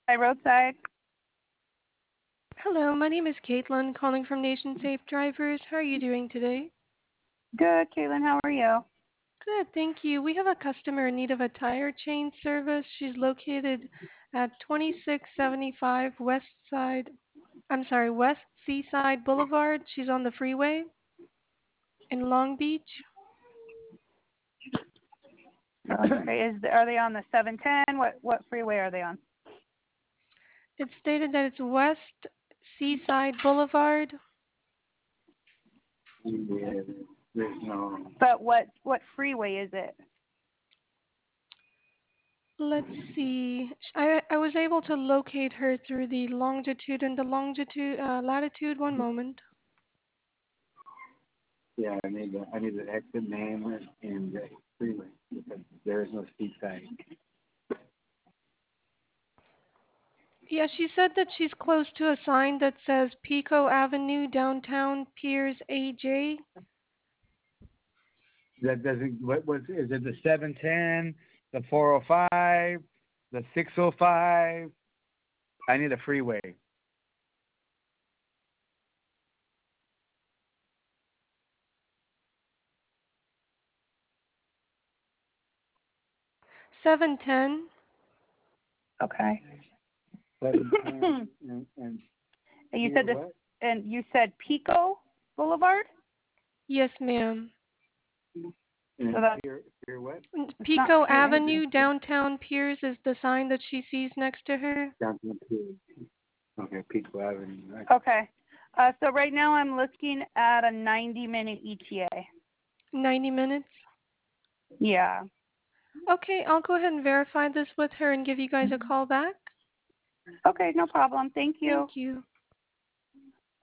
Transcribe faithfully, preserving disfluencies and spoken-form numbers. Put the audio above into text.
roadside. Hello, my name is Caitlin, calling from Nation Safe Drivers. How are you doing today? Good, Caitlin. How are you? Good, thank you. We have a customer in need of a tire change service. She's located at twenty-six seventy-five West Side, I'm sorry, West Seaside Boulevard. She's on the freeway in Long Beach. Okay. Is are they on the seven ten? What what freeway are they on? It's stated that it's West Seaside Boulevard. Yeah, there's no. But what what freeway is it? Let's see. I, I was able to locate her through the longitude and the longitude, uh, latitude. One moment. Yeah, I need the I need the exit name and the freeway because there is no seaside. Yeah, she said that she's close to a sign that says Pico Avenue, downtown Piers, A J. That doesn't. What was is it? The seven ten, the four oh five, the six oh five. I need a freeway. seven ten. Okay. seven ten and, and And you said this, what? and you said Pico Boulevard. Yes, ma'am. And So that's Pier, Pier what? And it's not Pico Pier. Avenue, downtown Piers is the sign that she sees next to her. Downtown Pier. Okay, Pico Avenue. Right. Okay. Uh, so right now I'm looking at a ninety minute E T A. ninety minutes. Yeah. Okay, I'll go ahead and verify this with her and give you guys a call back. Okay, no problem. Thank you. Thank you.